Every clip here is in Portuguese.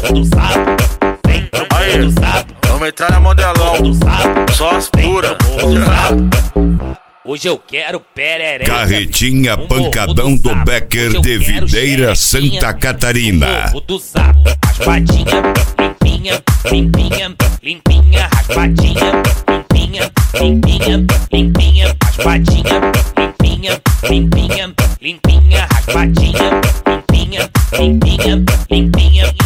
do sapo, vem pro morro do sapo. Vamos entrar na modelão, Do sapo, só as puras. morro do sapo. Hoje eu quero perereca. Carretinha no morro Pancadão do sapo. Becker Hoje eu de quero Videira, xerequinha Santa Catarina. no morro do sapo. Raspadinha, limpinha, limpinha, limpinha. Raspadinha, limpinha, limpinha, limpinha. Raspadinha, limpinha, limpinha, limpinha. Raspadinha, limpinha, limpinha, limpinha.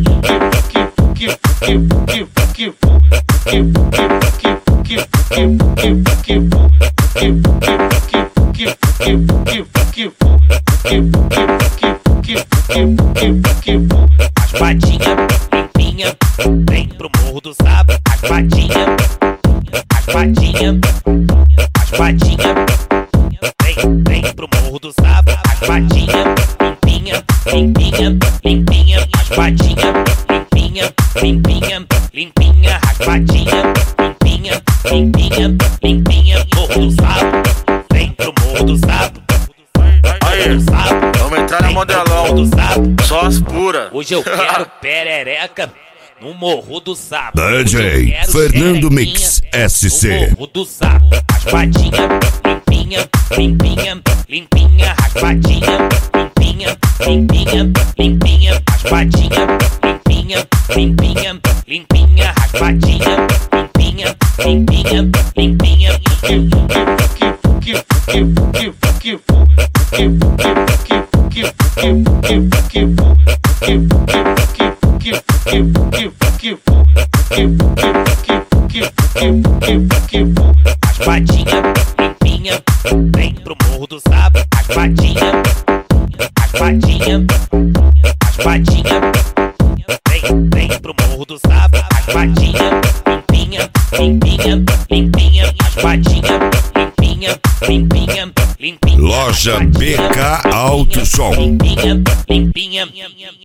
Raspadinha, limpinha, vem pro morro do sapo. Raspadinha, raspadinha, raspadinha, vem pro morro do sapo. Raspadinha, limpinha, limpinha, limpinha. Raspadinha, limpinha, limpinha, limpinha. Raspadinha, limpinha, limpinha, limpinha. Morro do sapo, vem pro morro do sapo. Aí, vamos entrar na modelão, Do sapo. só as puras. Hoje eu quero perereca no morro do sapo. DJ Hoje eu quero Fernando xerequinha Mix SC. no morro do sapo. Raspadinha, limpinha, limpinha, limpinha. Raspadinha, limpinha, limpinha, limpinha. Raspadinha, limpinha, limpinha, limpinha. Raspadinha, limpinha, limpinha, limpinha. Raspadinha, limpinha, vem pro morro do sapo. Raspadinha, raspadinha, raspadinha, vem pro morro do sapo. Raspadinha, limpinha, limpinha, limpinha. Raspadinha, limpinha, limpinha, limpinha. Loja BK Alto Som. Limpinha, limpinha.